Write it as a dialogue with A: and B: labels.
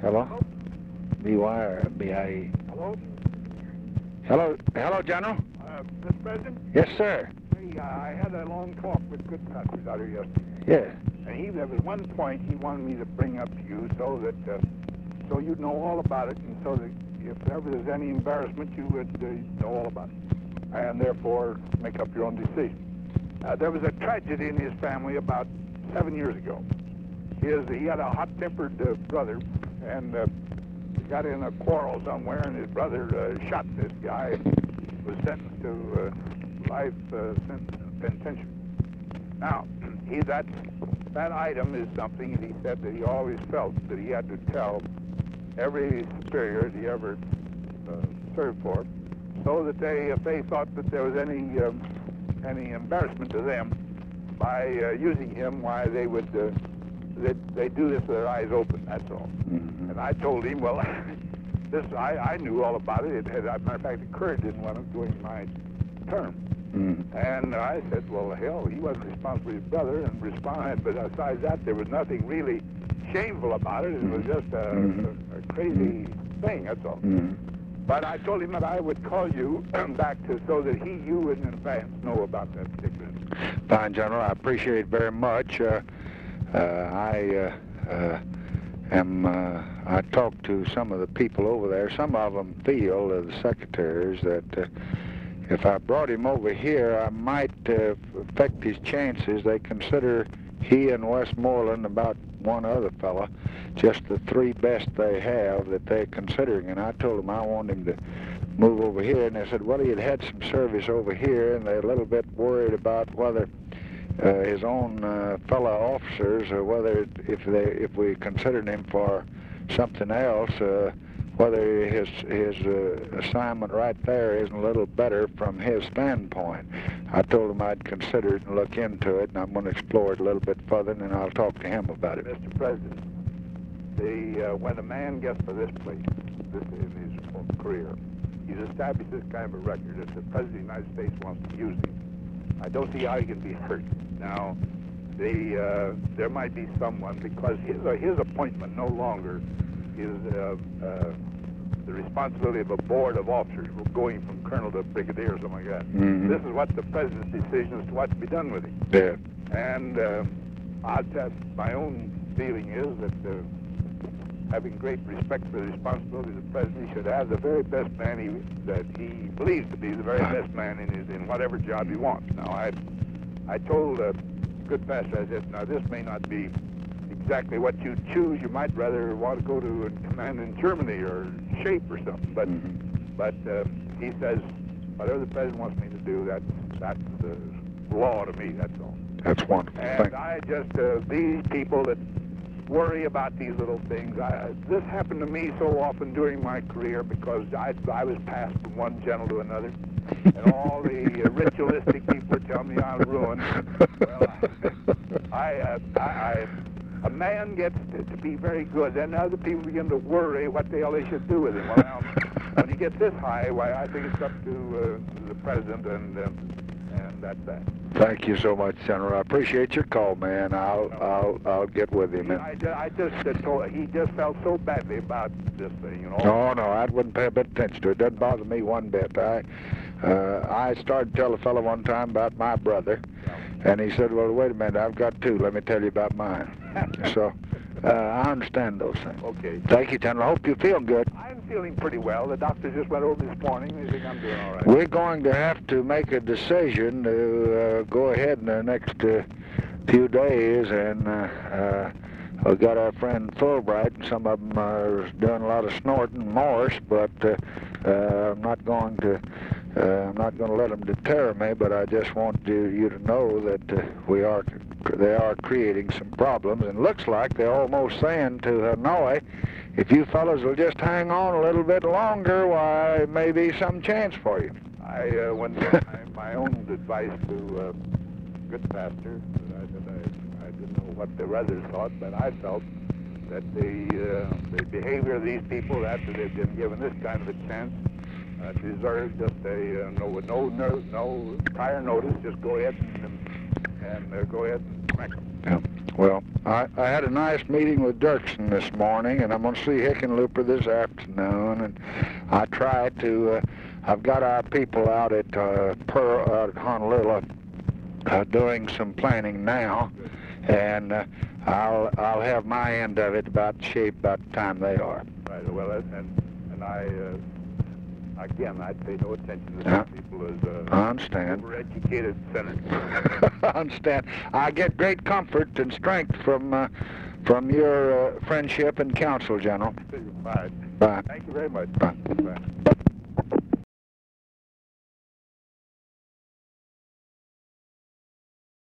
A: Hello? BY or BIE?
B: Hello?
A: Hello, General?
B: Mr. President?
A: Yes, sir.
B: Hey, I had a long talk with Goodpastures out here yesterday.
A: Yes.
B: And there was one point he wanted me to bring up to you so that, so you'd know all about it, and so that if ever there's any embarrassment, you would know all about it. And therefore, make up your own decision. There was a tragedy in his family about 7 years ago. He had a hot-tempered brother, and got in a quarrel somewhere, and his brother shot this guy, was sentenced to life penitentiary. Now, that item is something that he said that he always felt that he had to tell every superior that he ever served for, so that if they thought that there was any embarrassment to them by using him, why they would they do this with their eyes open. That's all.
A: Mm-hmm.
B: And I told him, well, I knew all about it. It had, as a matter of fact, occurred in one of during my term.
A: Mm-hmm.
B: And I said, well, hell, he wasn't responsible for his brother, and responded. But besides that, there was nothing really shameful about it. It was just a crazy thing. That's all.
A: Mm-hmm.
B: But I told him that I would call you back so that you would in advance know about that particular.
A: Fine, General. I appreciate it very much. I talked to some of the people over there. Some of them feel, the secretaries, that if I brought him over here, I might affect his chances. They consider he and Westmoreland, about one other fella, just the three best they have that they're considering. And I told them I want him to move over here, and they said, well, he had some service over here, and they're a little bit worried about whether his own fellow officers, or whether if we considered him for something else, whether his assignment right there isn't a little better from his standpoint. I told him I'd consider it and look into it, and I'm going to explore it a little bit further, and then I'll talk to him about it.
B: Mr. President, when a man gets to this place, in his whole career, he's established this kind of a record. If the President of the United States wants to use him, I don't see how he can be hurt. Now, there might be someone, because his appointment no longer is the responsibility of a board of officers going from colonel to brigadier or something like that.
A: Mm-hmm.
B: This is what the President's decision as to what to be done with him.
A: Yeah.
B: And my own feeling is that having great respect for the responsibility of the President, he should have the very best man that he believes to be the very best man in whatever job he wants. Now, I told Goodpasture, I said, now this may not be exactly what you choose. You might rather want to go to a command in Germany or SHAPE or something. But he says, whatever the President wants me to do, that's law to me, that's all.
A: That's wonderful.
B: And I just, these people that worry about these little things, this happened to me so often during my career, because I was passed from one general to another, and all the ritualistic people tell me I'm ruined. Well, a man gets to be very good, then other people begin to worry what the hell they should do with him. Well, now, when he gets this high, why, I think it's up to the President, and that's that.
A: Thank you so much, General. I appreciate your call, man. I'll get with him.
B: I just told, he just felt so badly about this thing, you know.
A: No, I wouldn't pay a bit of attention to it. It doesn't bother me one bit. I started to tell a fellow one time about my brother, and he said, well, wait a minute, I've got two. Let me tell you about mine. So I understand those things.
B: Okay.
A: Thank you, General. I hope you feel good.
B: I'm feeling pretty well. The doctor just went over this morning. They think I'm doing all right.
A: We're going to have to make a decision to go ahead in the next few days, and we've got our friend Fulbright, and some of them are doing a lot of snorting, Morris, but I'm not going to let them deter me, but I just want you to know that they are creating some problems, and looks like they're almost saying to Hanoi, if you fellows will just hang on a little bit longer, why, maybe some chance for you.
B: My own advice to Goodpasture, I didn't know what the others thought, but I felt that the behavior of these people after they've been given this kind of a chance deserve just no prior notice. Just go ahead and go ahead
A: Yeah. Well, I had a nice meeting with Dirksen this morning, and I'm going to see Hickenlooper this afternoon. And I try to. I've got our people out at Honolulu doing some planning now, and I'll have my end of it about shape by the time they are.
B: Right. Well, and I. Again, I'd pay no attention to some people as
A: I understand.
B: Overeducated senators.
A: I understand. I get great comfort and strength from your friendship and counsel, General.
B: Bye.
A: Bye.
B: Thank you very much.
A: Bye.
B: Bye.